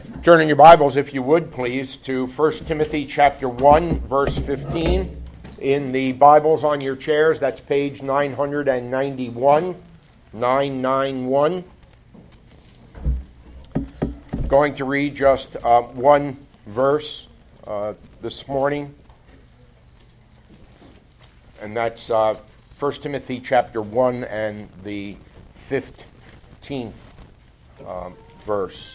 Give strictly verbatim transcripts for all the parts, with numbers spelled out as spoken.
Turn in your Bibles, if you would, please, to First Timothy chapter one, verse fifteen. In the Bibles on your chairs, that's page nine ninety-one, nine ninety-one. I'm going to read just uh, one verse uh, this morning, and that's uh, First Timothy chapter one and the fifteenth uh, verse.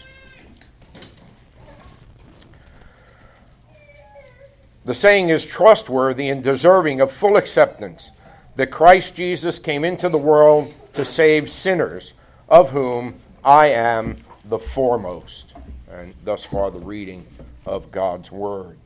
The saying is trustworthy and deserving of full acceptance, that Christ Jesus came into the world to save sinners, of whom I am the foremost. And thus far the reading of God's Word.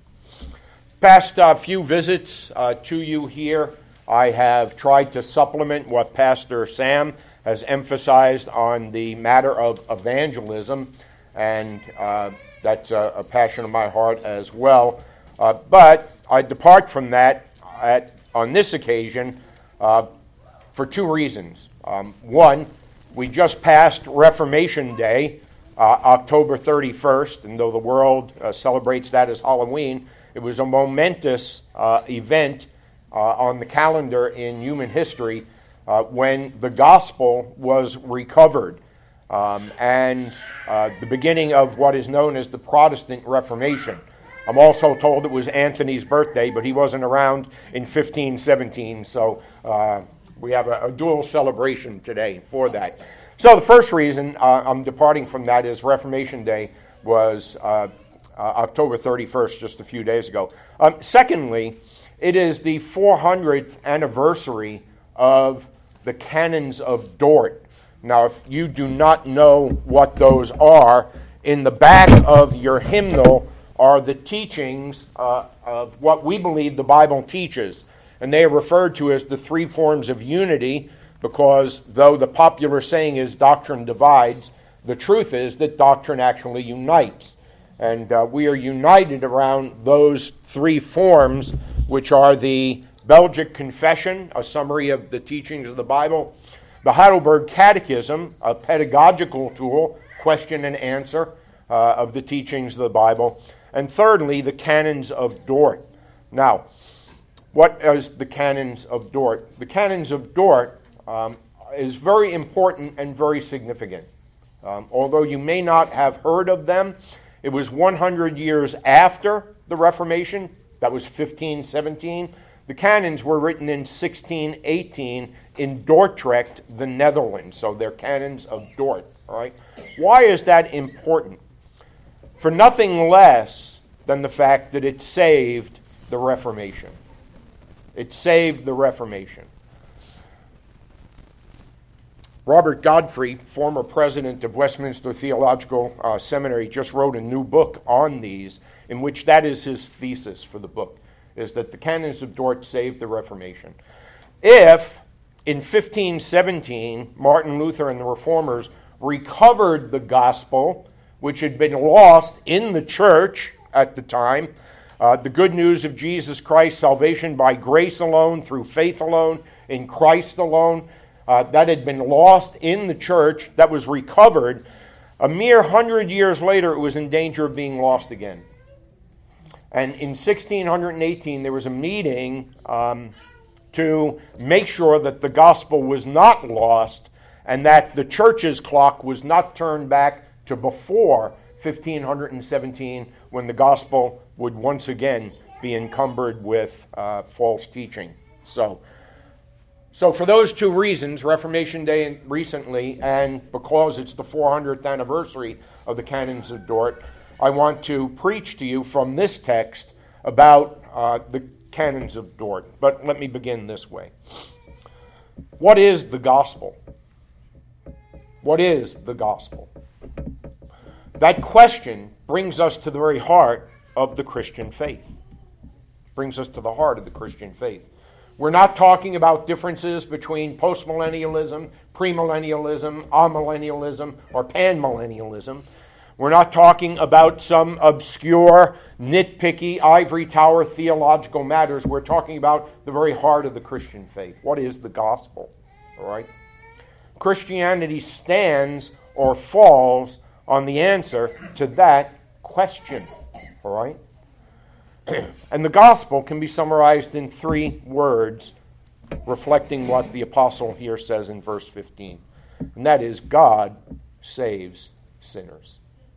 Past uh, few visits uh, to you here, I have tried to supplement what Pastor Sam has emphasized on the matter of evangelism, and uh, that's a, a passion of my heart as well. Uh, but I depart from that at, on this occasion uh, for two reasons. Um, one, we just passed Reformation Day, uh, October thirty-first, and though the world uh, celebrates that as Halloween, it was a momentous uh, event uh, on the calendar in human history uh, when the gospel was recovered, um, and uh, the beginning of what is known as the Protestant Reformation. I'm also told it was Anthony's birthday, but he wasn't around in fifteen seventeen, so uh, we have a, a dual celebration today for that. So the first reason uh, I'm departing from that is Reformation Day was uh, uh, October thirty-first, just a few days ago. Um, secondly, it is the four hundredth anniversary of the Canons of Dort. Now, if you do not know what those are, in the back of your hymnal are the teachings uh, of what we believe the Bible teaches. And they are referred to as the three forms of unity because though the popular saying is doctrine divides, the truth is that doctrine actually unites. And uh, we are united around those three forms, which are the Belgic Confession, a summary of the teachings of the Bible, the Heidelberg Catechism, a pedagogical tool, question and answer uh, of the teachings of the Bible, and thirdly, the Canons of Dort. Now, what is the Canons of Dort? The Canons of Dort um, is very important and very significant. Um, although you may not have heard of them, it was one hundred years after the Reformation. That was fifteen seventeen. The canons were written in sixteen eighteen in Dordrecht, the Netherlands. So they're Canons of Dort. All right. Why is that important? For nothing less than the fact that it saved the Reformation. It saved the Reformation. Robert Godfrey, former president of Westminster Theological uh, Seminary, just wrote a new book on these, in which that is his thesis for the book, is that the Canons of Dort saved the Reformation. If, in fifteen seventeen, Martin Luther and the Reformers recovered the gospel, which had been lost in the church at the time, uh, the good news of Jesus Christ, salvation by grace alone, through faith alone, in Christ alone, uh, that had been lost in the church, that was recovered. A mere hundred years later, it was in danger of being lost again. And in sixteen eighteen, there was a meeting um, to make sure that the gospel was not lost and that the church's clock was not turned back to before fifteen seventeen, when the gospel would once again be encumbered with uh, false teaching. So, so for those two reasons, Reformation Day recently, and because it's the four hundredth anniversary of the Canons of Dort, I want to preach to you from this text about uh, the Canons of Dort. But let me begin this way. What is the gospel? What is the gospel? That question brings us to the very heart of the Christian faith. Brings us to the heart of the Christian faith. We're not talking about differences between postmillennialism, premillennialism, amillennialism, or panmillennialism. We're not talking about some obscure, nitpicky, ivory tower theological matters. We're talking about the very heart of the Christian faith. What is the gospel? All right? Christianity stands or falls on the answer to that question. All right? And the gospel can be summarized in three words, reflecting what the apostle here says in verse fifteen. And that is, God saves sinners.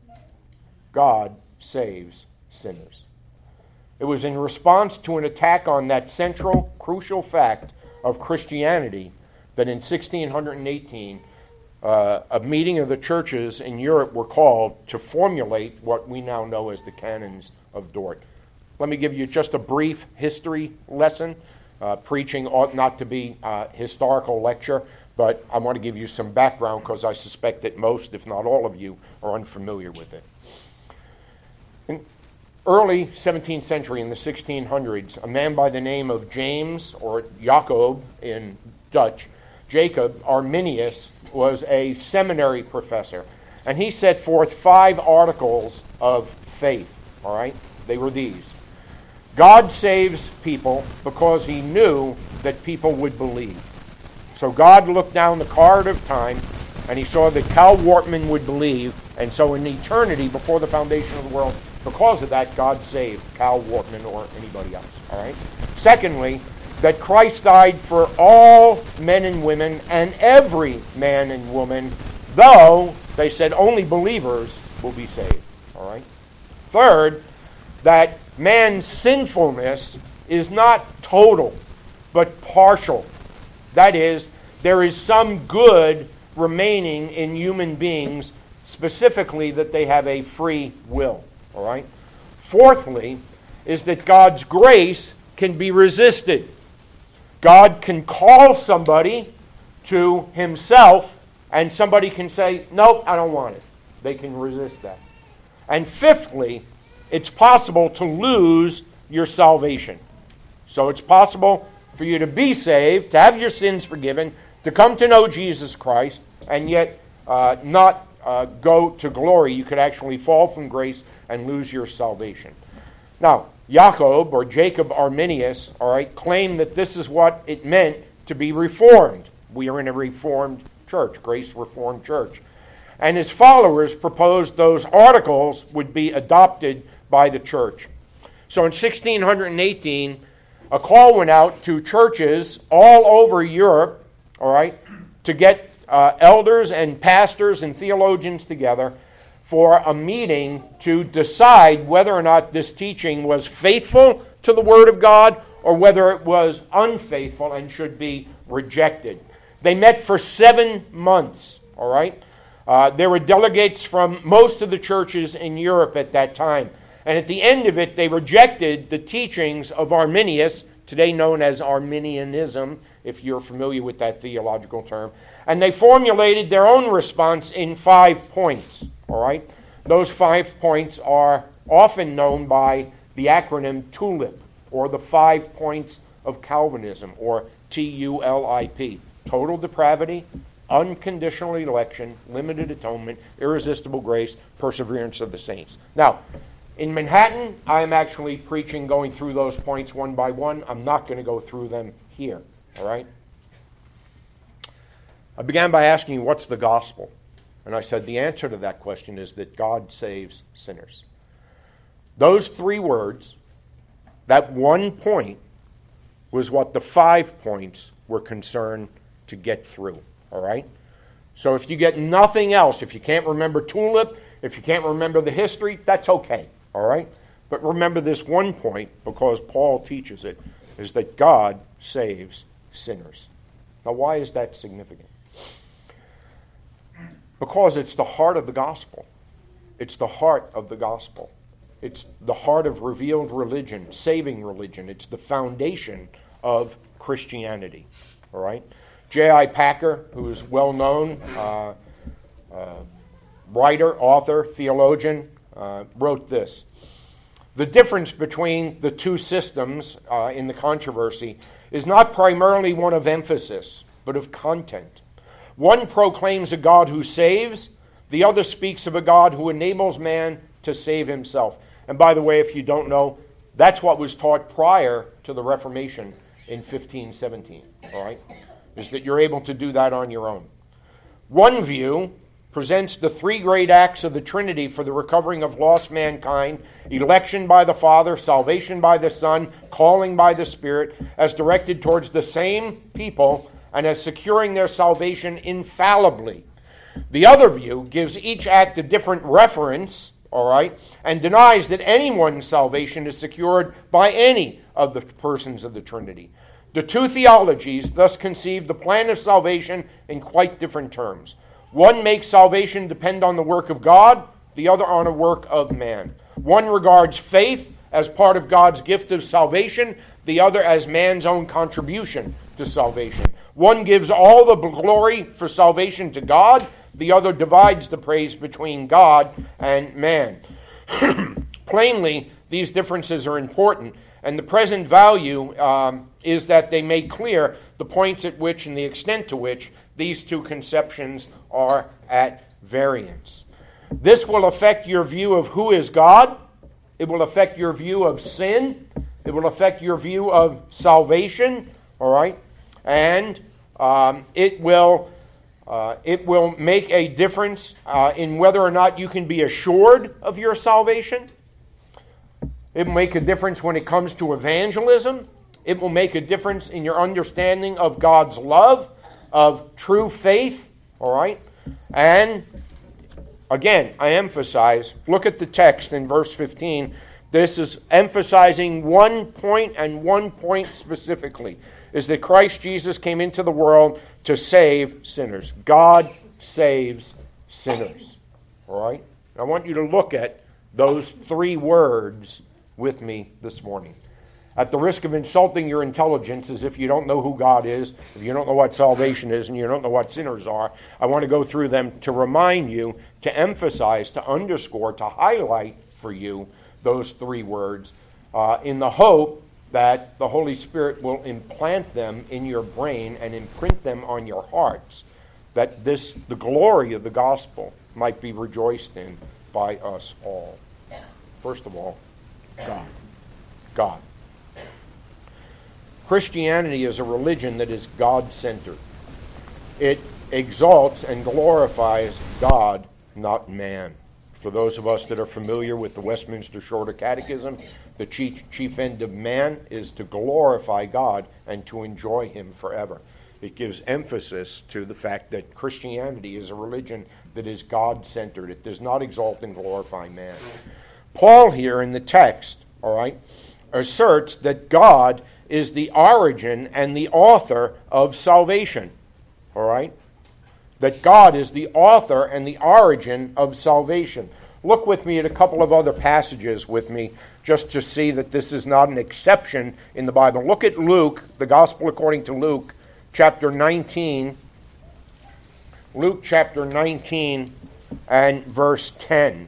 God saves sinners. It was in response to an attack on that central, crucial fact of Christianity that in sixteen eighteen, uh, a meeting of the churches in Europe were called to formulate what we now know as the Canons of Dort. Let me give you just a brief history lesson. Uh, preaching ought not to be a historical lecture, but I want to give you some background because I suspect that most, if not all of you, are unfamiliar with it. In early seventeenth century, in the sixteen hundreds, a man by the name of James, or Jacob in Dutch, Jacob Arminius, was a seminary professor, and he set forth five articles of faith, all right? They were these. God saves people because he knew that people would believe. So God looked down the corridor of time, and he saw that Cal Wortman would believe, and so in eternity, before the foundation of the world, because of that, God saved Cal Wortman or anybody else, all right? Secondly, that Christ died for all men and women, and every man and woman, though, they said, only believers will be saved, all right? Third, that man's sinfulness is not total, but partial. That is, there is some good remaining in human beings, specifically that they have a free will. All right? Fourthly, is that God's grace can be resisted. God can call somebody to himself, and somebody can say, nope, I don't want it. They can resist that. And fifthly, it's possible to lose your salvation. So it's possible for you to be saved, to have your sins forgiven, to come to know Jesus Christ, and yet uh, not uh, go to glory. You could actually fall from grace and lose your salvation. Now, Jacob, or Jacob Arminius, all right, claimed that this is what it meant to be reformed. We are in a Reformed church, Grace Reformed Church. And his followers proposed those articles would be adopted by the church. So in sixteen eighteen, a call went out to churches all over Europe, all right, to get uh, elders and pastors and theologians together for a meeting to decide whether or not this teaching was faithful to the Word of God or whether it was unfaithful and should be rejected. They met for seven months, all right? Uh, there were delegates from most of the churches in Europe at that time. And at the end of it, they rejected the teachings of Arminius, today known as Arminianism, if you're familiar with that theological term. And they formulated their own response in five points, all right? Those five points are often known by the acronym TULIP, or the five points of Calvinism, or T U L I P. Total depravity, unconditional election, limited atonement, irresistible grace, perseverance of the saints. Now, in Manhattan, I'm actually preaching going through those points one by one. I'm not going to go through them here, all right? I began by asking you, what's the gospel? And I said the answer to that question is that God saves sinners. Those three words, that one point, was what the five points were concerned to get through, all right? So if you get nothing else, if you can't remember TULIP, if you can't remember the history, that's okay, all right? But remember this one point, because Paul teaches it, is that God saves sinners. Now, why is that significant? Because it's the heart of the gospel. It's the heart of the gospel. It's the heart of revealed religion, saving religion. It's the foundation of Christianity, all right? J I Packer, who is well-known, uh, uh, writer, author, theologian, uh, wrote this. The difference between the two systems uh, in the controversy is not primarily one of emphasis, but of content. One proclaims a God who saves, the other speaks of a God who enables man to save himself. And by the way, if you don't know, that's what was taught prior to the Reformation in fifteen seventeen, all right? Is that you're able to do that on your own. One view presents the three great acts of the Trinity for the recovering of lost mankind: election by the Father, salvation by the Son, calling by the Spirit, as directed towards the same people and as securing their salvation infallibly. The other view gives each act a different reference, all right, and denies that anyone's salvation is secured by any of the persons of the Trinity. The two theologies thus conceive the plan of salvation in quite different terms. One makes salvation depend on the work of God, the other on a work of man. One regards faith as part of God's gift of salvation, the other as man's own contribution to salvation. One gives all the glory for salvation to God, the other divides the praise between God and man. Plainly, these differences are important, and the present value um, is that they make clear the points at which and the extent to which these two conceptions are at variance. This will affect your view of who is God. It will affect your view of sin. It will affect your view of salvation, all right? And um, it will uh, it will make a difference uh, in whether or not you can be assured of your salvation. It will make a difference when it comes to evangelism. It will make a difference in your understanding of God's love, of true faith, all right? And again, I emphasize, look at the text in verse fifteen. This is emphasizing one point and one point specifically, is that Christ Jesus came into the world to save sinners. God saves sinners, all right? I want you to look at those three words with me this morning. At the risk of insulting your intelligence, as if you don't know who God is, if you don't know what salvation is, and you don't know what sinners are, I want to go through them to remind you, to emphasize, to underscore, to highlight for you those three words uh, in the hope that the Holy Spirit will implant them in your brain and imprint them on your hearts, that this, the glory of the gospel, might be rejoiced in by us all. First of all, God. God. Christianity is a religion that is God-centered. It exalts and glorifies God, not man. For those of us that are familiar with the Westminster Shorter Catechism, the chief, chief end of man is to glorify God and to enjoy Him forever. It gives emphasis to the fact that Christianity is a religion that is God-centered. It does not exalt and glorify man. Paul here in the text, all right, asserts that God is the origin and the author of salvation, all right? That God is the author and the origin of salvation. Look with me at a couple of other passages with me, just to see that this is not an exception in the Bible. Look at Luke, the Gospel according to Luke, chapter nineteen. Luke chapter nineteen and verse ten.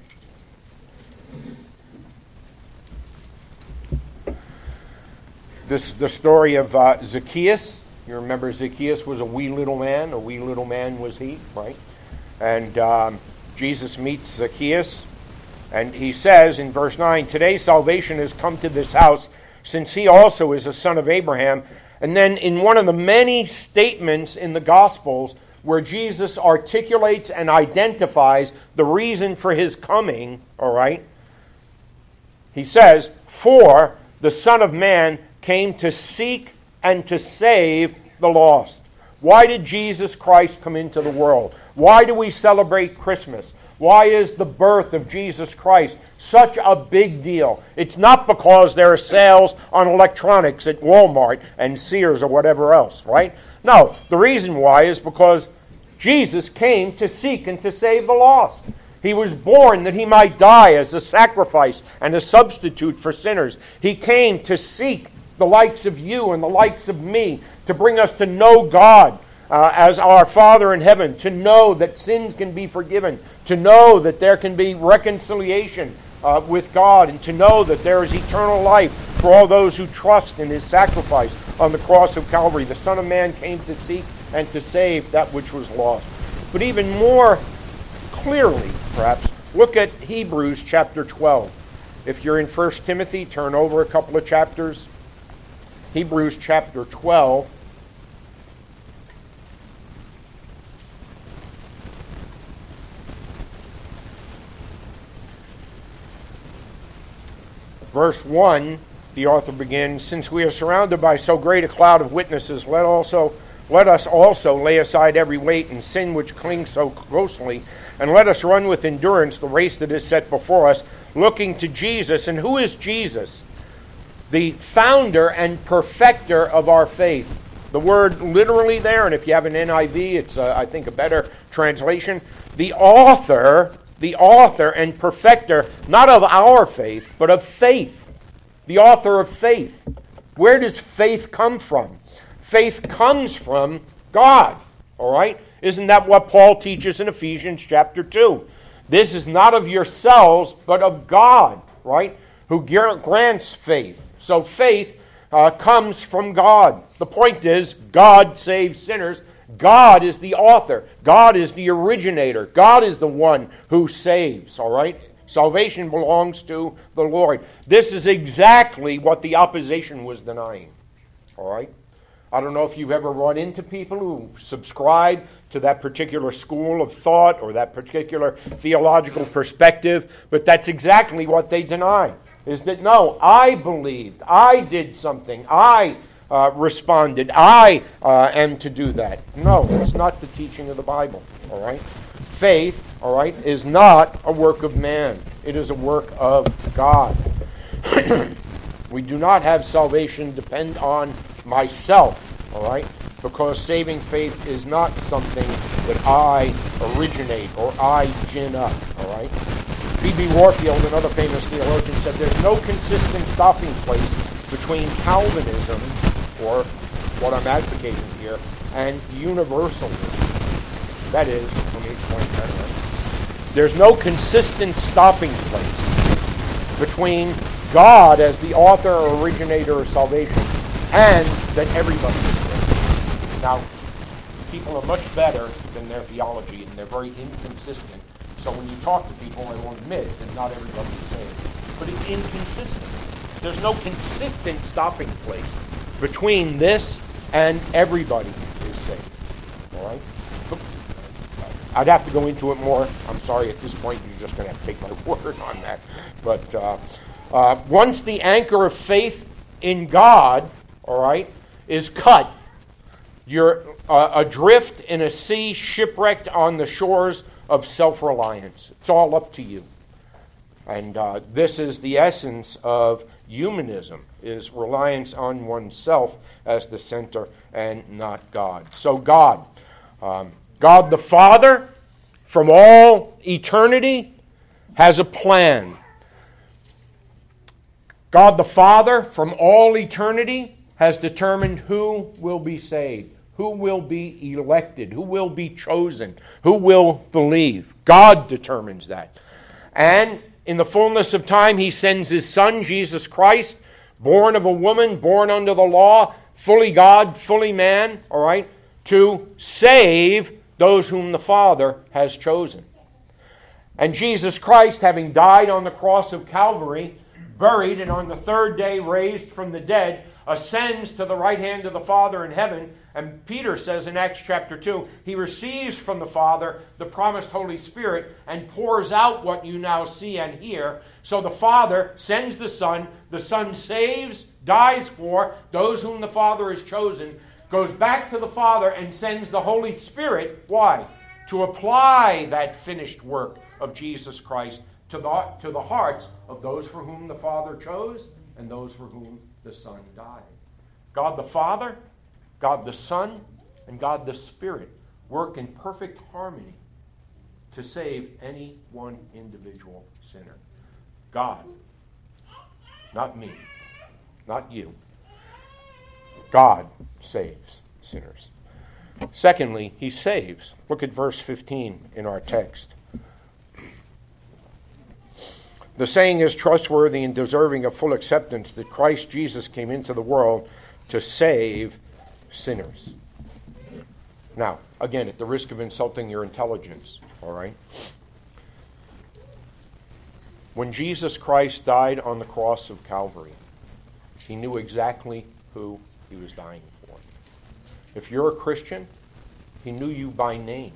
This is the story of uh, Zacchaeus. You remember Zacchaeus was a wee little man. A wee little man was he, right? And um, Jesus meets Zacchaeus. And he says in verse nine, "Today salvation has come to this house, since he also is a son of Abraham." And then in one of the many statements in the Gospels where Jesus articulates and identifies the reason for his coming, all right, he says, "For the Son of Man came to seek and to save the lost." Why did Jesus Christ come into the world? Why do we celebrate Christmas? Why is the birth of Jesus Christ such a big deal? It's not because there are sales on electronics at Walmart and Sears or whatever else, right? No, the reason why is because Jesus came to seek and to save the lost. He was born that he might die as a sacrifice and a substitute for sinners. He came to seek the likes of you and the likes of me, to bring us to know God uh, as our Father in heaven, to know that sins can be forgiven, to know that there can be reconciliation uh, with God, and to know that there is eternal life for all those who trust in his sacrifice on the cross of Calvary. The Son of Man came to seek and to save that which was lost. But even more clearly, perhaps, look at Hebrews chapter twelve. If you're in First Timothy, turn over a couple of chapters. Hebrews chapter twelve. Verse one, the author begins, "Since we are surrounded by so great a cloud of witnesses, let also let us also lay aside every weight and sin which clings so closely, and let us run with endurance the race that is set before us, looking to Jesus." And who is Jesus? The founder and perfecter of our faith. The word literally there, and if you have an N I V, it's, uh, I think, a better translation. The author, the author and perfecter, not of our faith, but of faith. The author of faith. Where does faith come from? Faith comes from God, all right? Isn't that what Paul teaches in Ephesians chapter two? This is not of yourselves, but of God, right? Who grants faith. So faith uh, comes from God. The point is, God saves sinners. God is the author. God is the originator. God is the one who saves, all right? Salvation belongs to the Lord. This is exactly what the opposition was denying, all right? I don't know if you've ever run into people who subscribe to that particular school of thought or that particular theological perspective, but that's exactly what they deny, is that, no, I believed, I did something, I uh, responded, I uh, am to do that. No, it's not the teaching of the Bible, all right? Faith, all right, is not a work of man. It is a work of God. We do not have salvation depend on myself, all right? Because saving faith is not something that I originate or I gin up, all right? B B Warfield, another famous theologian, said there's no consistent stopping place between Calvinism, or what I'm advocating here, and universalism. That is, let me explain that right. There's no consistent stopping place between God as the author or originator of salvation and that everybody is saved. Now, people are much better than their theology, and they're very inconsistent. So when you talk to people, they won't admit that not everybody is saved. But it's inconsistent. There's no consistent stopping place between this and everybody is saved. All right? I'd have to go into it more. I'm sorry, at this point, you're just going to have to take my word on that. But uh, uh, once the anchor of faith in God, all right, is cut, you're uh, adrift in a sea, shipwrecked on the shores of self-reliance. It's all up to you. And uh, this is the essence of humanism, is reliance on oneself as the center and not God. So God, um, God the Father, from all eternity, has a plan. God the Father, from all eternity, has determined who will be saved, who will be elected, who will be chosen, who will believe. God determines that. And in the fullness of time, He sends His Son, Jesus Christ, born of a woman, born under the law, fully God, fully man, all right, to save those whom the Father has chosen. And Jesus Christ, having died on the cross of Calvary, buried, and on the third day raised from the dead, ascends to the right hand of the Father in heaven. And Peter says in Acts chapter two, He receives from the Father the promised Holy Spirit and pours out what you now see and hear. So the Father sends the Son, the Son saves, dies for those whom the Father has chosen, goes back to the Father and sends the Holy Spirit. Why? To apply that finished work of Jesus Christ to the, to the hearts of those for whom the Father chose and those for whom the Son died. God the Father, God the Son, and God the Spirit work in perfect harmony to save any one individual sinner. God, not me, not you. God saves sinners. Secondly, He saves. Look at verse fifteen in our text. The saying is trustworthy and deserving of full acceptance that Christ Jesus came into the world to save sinners. Now, again, at the risk of insulting your intelligence, all right? When Jesus Christ died on the cross of Calvary, He knew exactly who He was dying for. If you're a Christian, He knew you by name.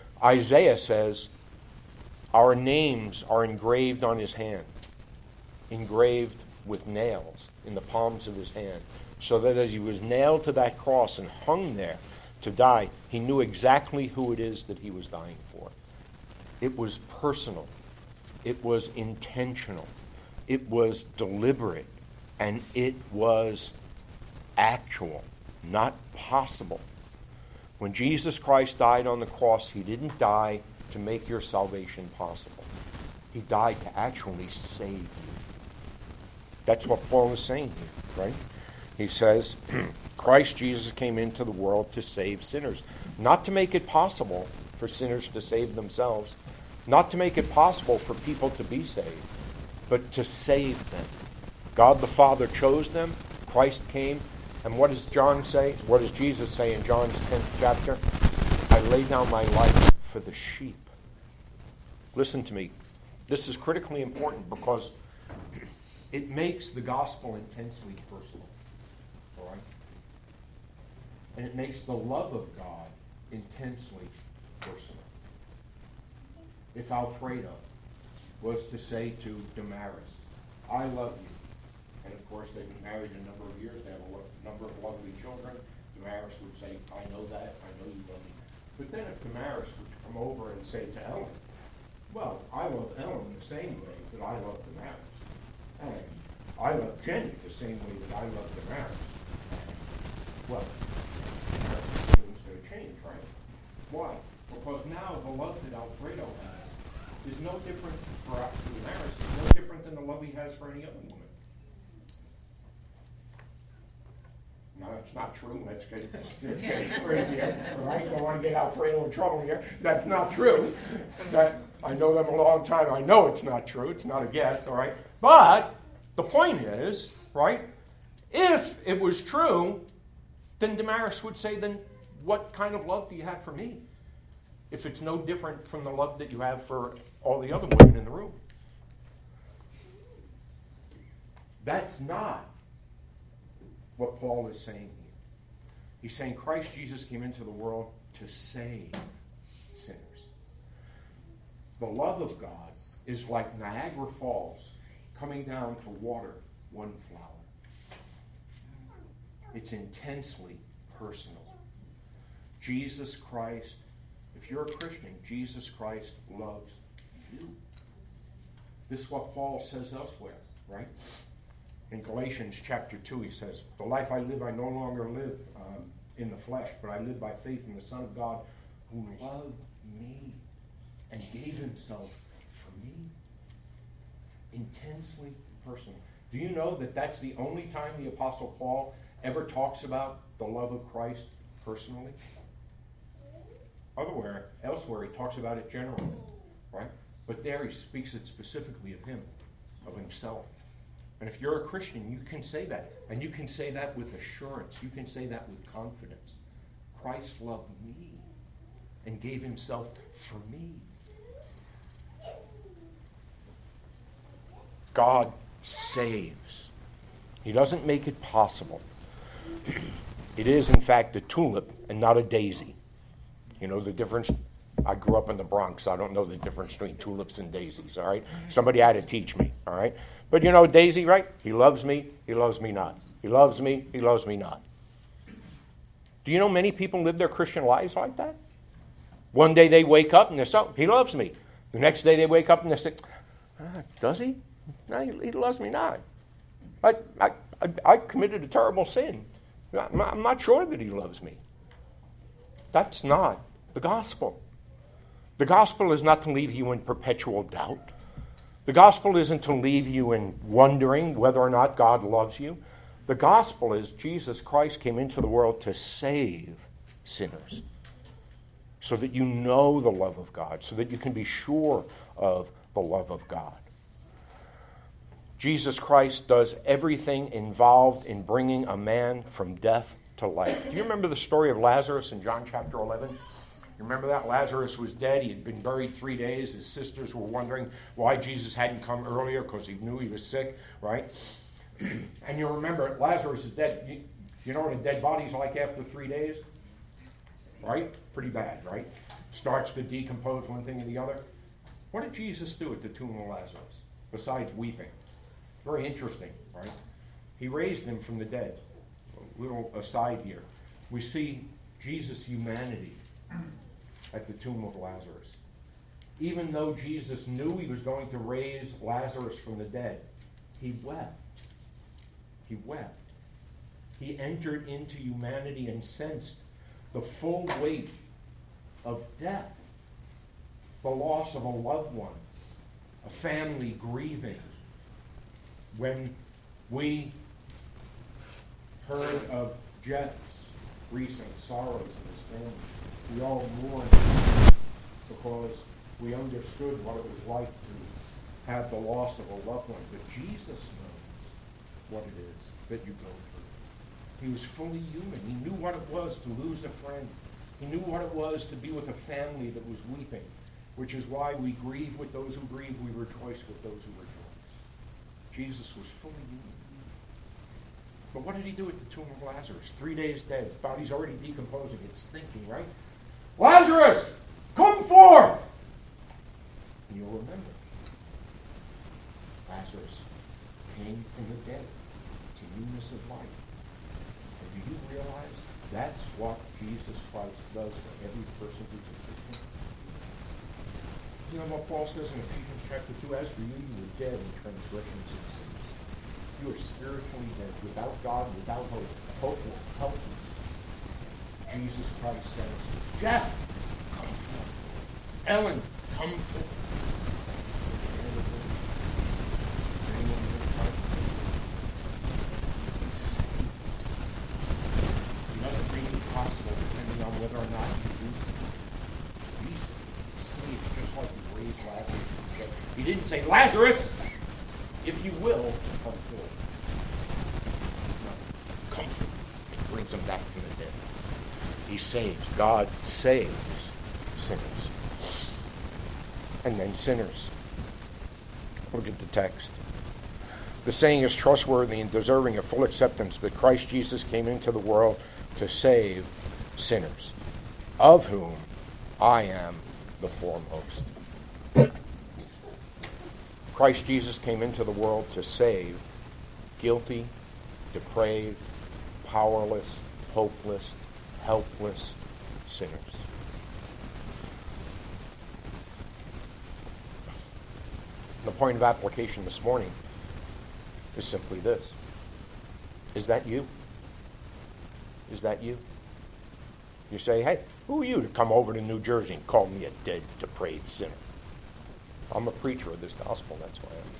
Isaiah says, our names are engraved on His hand. engraved with nails in the palms of his hand, so that as he was nailed to that cross and hung there to die, he knew exactly who it is that he was dying for. It was personal. It was intentional. It was deliberate. And it was actual, not possible. When Jesus Christ died on the cross, he didn't die to make your salvation possible. He died to actually save you. That's what Paul is saying here, right? He says, Christ Jesus came into the world to save sinners. Not to make it possible for sinners to save themselves. Not to make it possible for people to be saved. But to save them. God the Father chose them. Christ came. And what does John say? What does Jesus say in John's tenth chapter? I lay down my life for the sheep. Listen to me. This is critically important because it makes the gospel intensely personal. All right? And it makes the love of God intensely personal. If Alfredo was to say to Damaris, I love you, and of course they've been married a number of years, they have a lo- number of lovely children, Damaris would say, I know that, I know you love me. But then if Damaris would come over and say to Ellen, well, I love Ellen the same way that I love Damaris. And I love Jenny the same way that I love Damaris. Well, things going to change, right? Why? Because now the love that Alfredo has is no different for Damaris, is no different than the love he has for any other woman. No, it's not true. Let's get, let's get straight here. All right? Don't want to get Alfredo in trouble here. That's not true. That, I know them a long time. I know it's not true. It's not a guess, all right? But the point is, right, if it was true, then Damaris would say, then what kind of love do you have for me? If it's no different from the love that you have for all the other women in the room. That's not what Paul is saying here. He's saying Christ Jesus came into the world to save sinners. The love of God is like Niagara Falls coming down to water one flower. It's intensely personal. Jesus Christ, if you're a Christian, Jesus Christ loves you. This is what Paul says elsewhere, right? In Galatians chapter two, he says, the life I live, I no longer live um, in the flesh, but I live by faith in the Son of God who loved me and gave himself for me. Intensely personal. Do you know that that's the only time the Apostle Paul ever talks about the love of Christ personally? Otherwhere, elsewhere, he talks about it generally, right? But there he speaks it specifically of him, of himself. And if you're a Christian, you can say that. And you can say that with assurance. You can say that with confidence. Christ loved me and gave himself for me. God saves. He doesn't make it possible. It is, in fact, a tulip and not a daisy. You know the difference? I grew up in the Bronx. I don't know the difference between tulips and daisies, all right? Somebody had to teach me, all right? But you know, Daisy, right? He loves me, he loves me not. He loves me, he loves me not. Do you know many people live their Christian lives like that? One day they wake up and they say, oh, he loves me. The next day they wake up and they say, ah, does he? No, he, he loves me not. I, I, I, I committed a terrible sin. I'm not, I'm not sure that he loves me. That's not the gospel. The gospel is not to leave you in perpetual doubt. The gospel isn't to leave you in wondering whether or not God loves you. The gospel is Jesus Christ came into the world to save sinners so that you know the love of God, so that you can be sure of the love of God. Jesus Christ does everything involved in bringing a man from death to life. Do you remember the story of Lazarus in John chapter eleven? You remember that? Lazarus was dead. He had been buried three days. His sisters were wondering why Jesus hadn't come earlier because he knew he was sick, right? And you remember, Lazarus is dead. You, you know what a dead body's like after three days? Right? Pretty bad, right? Starts to decompose one thing and the other. What did Jesus do at the tomb of Lazarus besides weeping? Very interesting, right? He raised him from the dead. A little aside here. We see Jesus' humanity at the tomb of Lazarus. Even though Jesus knew he was going to raise Lazarus from the dead, he wept. He wept. He entered into humanity and sensed the full weight of death, the loss of a loved one, a family grieving. When we heard of Jeff's recent sorrows in his family, we all mourned because we understood what it was like to have the loss of a loved one. But Jesus knows what it is that you go through. He was fully human. He knew what it was to lose a friend. He knew what it was to be with a family that was weeping, which is why we grieve with those who grieve, we rejoice with those who rejoice. Jesus was fully human. But what did he do at the tomb of Lazarus? Three days dead. Body's already decomposing. It's stinking, right? Lazarus, come forth! And you'll remember. Lazarus came from the dead to newness of life. And do you realize that's what Jesus Christ does for every person who's a Christian? You know what Paul says in Ephesians chapter two? As for you, you were dead in transgressions and sins. You are spiritually dead, without God, without hope, hopeless, helpless. Jesus Christ says, Jeff, come forth. Ellen, come forth. He doesn't make it possible depending on whether or not you do something. He's saved just like he raised Lazarus. He didn't say, Lazarus, if you will, come forth. No, come forth. He brings him back from the dead. He saves. God saves sinners. And then sinners. Look at the text. The saying is trustworthy and deserving of full acceptance that Christ Jesus came into the world to save sinners, of whom I am the foremost. Christ Jesus came into the world to save guilty, depraved, powerless, hopeless, helpless sinners. The point of application this morning is simply this. Is that you? Is that you? You say, hey, who are you to come over to New Jersey and call me a dead, depraved sinner? I'm a preacher of this gospel, that's why I am.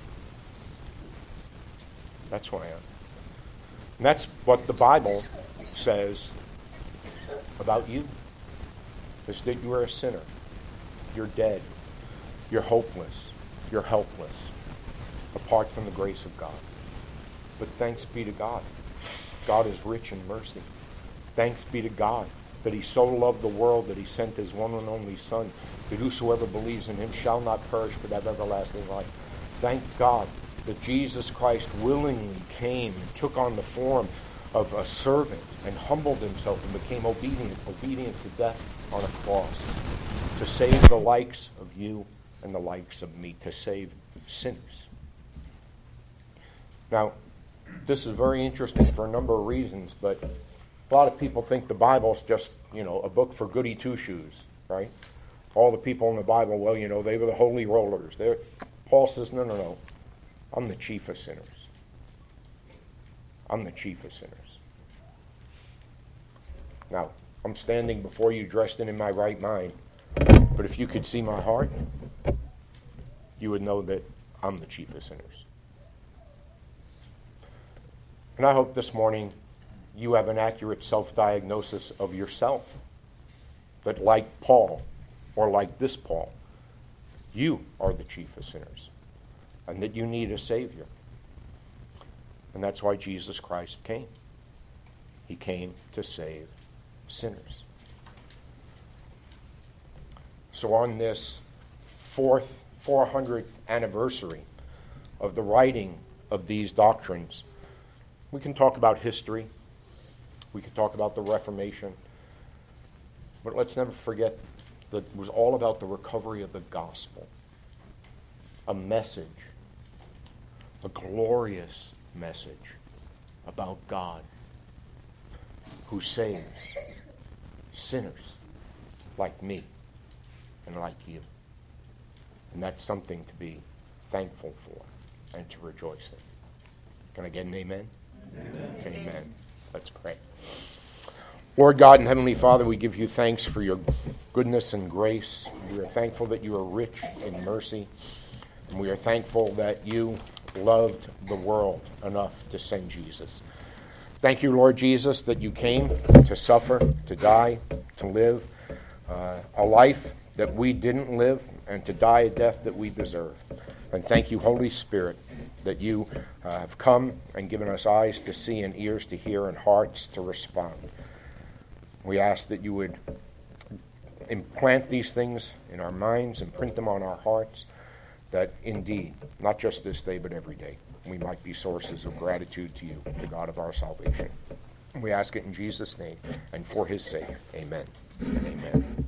That's why I am. And that's what the Bible says about you, is that you are a sinner. You're dead. You're hopeless. You're helpless, apart from the grace of God. But thanks be to God. God is rich in mercy. Thanks be to God that he so loved the world that he sent his one and only Son, that whosoever believes in him shall not perish but have everlasting life. Thank God that Jesus Christ willingly came and took on the form of a servant and humbled himself and became obedient, obedient to death on a cross, to save the likes of you and the likes of me, to save sinners. Now, this is very interesting for a number of reasons, but a lot of people think the Bible's just, you know, a book for goody two-shoes, right? All the people in the Bible, well, you know, they were the holy rollers. They're, Paul says, no, no, no. I'm the chief of sinners. I'm the chief of sinners. Now, I'm standing before you dressed in, in my right mind, but if you could see my heart, you would know that I'm the chief of sinners. And I hope this morning you have an accurate self-diagnosis of yourself. That like Paul, or like this Paul, you are the chief of sinners. And that you need a Savior. And that's why Jesus Christ came. He came to save sinners. So on this fourth, four hundredth anniversary of the writing of these doctrines, we can talk about history. We can talk about the Reformation. But let's never forget that it was all about the recovery of the gospel. A message. a glorious message about God who saves sinners like me and like you. And that's something to be thankful for and to rejoice in. Can I get an amen? Amen. Amen. Let's pray. Lord God and Heavenly Father, we give you thanks for your goodness and grace. We are thankful that you are rich in mercy. And we are thankful that you loved the world enough to send Jesus. Thank you, Lord Jesus, that you came to suffer, to die, to live uh, a life that we didn't live, and to die a death that we deserve. And thank you, Holy Spirit, that you uh, have come and given us eyes to see and ears to hear and hearts to respond. We ask that you would implant these things in our minds and print them on our hearts, that indeed, not just this day, but every day, we might be sources of gratitude to you, the God of our salvation. We ask it in Jesus' name and for his sake. Amen. Amen.